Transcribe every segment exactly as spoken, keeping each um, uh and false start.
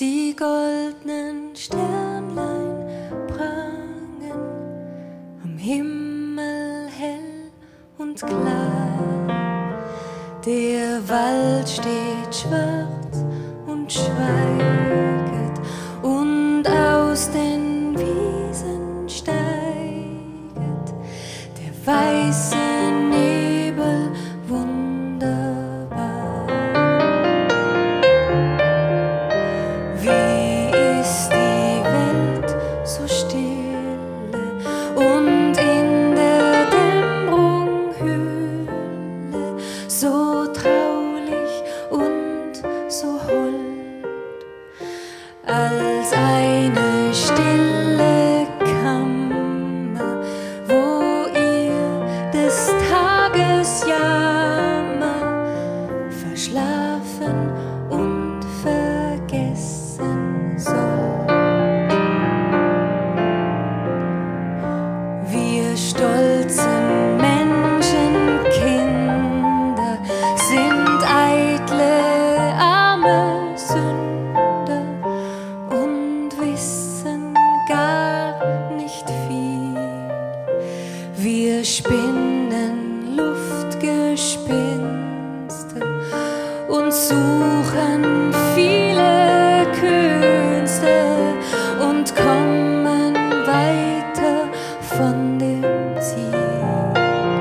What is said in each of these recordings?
Die goldenen Sternlein prangen am Himmel hell und klar. Der Wald steht schwarz und schweiget, und aus den Wiesen steiget der weiße Nebel wunderbar. Wie ist die Welt so stille und in der Dämmerung Höhle, so traulich und so hold, als eine stille Kammer, wo ihr des Tages Jammer verschlafen und vergessen soll. Wir stolzen Menschenkinder sind eitle, arme Sünder und wissen gar nicht viel. Wir spinnen Luftgespinste und suchen viele Künste und kommen weiter von dem Ziel.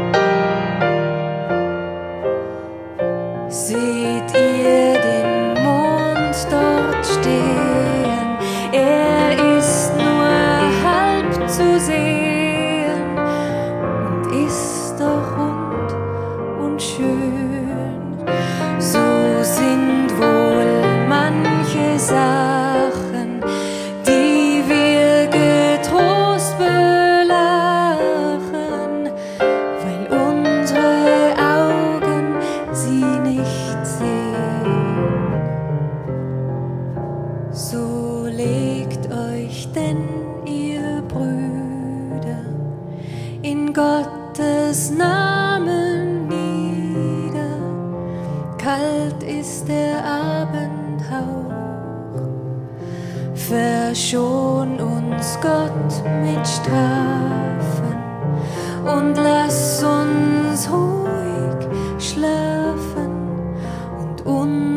Seht ihr den Mond dort stehen? Er ist nur halb zu sehen und ist doch rund und schön. So sind wohl manche Sachen, die wir getrost belachen, weil unsere Augen sie nicht sehen. So legt euch denn, ihr Brüder, in Gottes Namen nieder. Kalt ist der Abendhauch, verschon uns Gott mit Strafen und lass uns ruhig schlafen und uns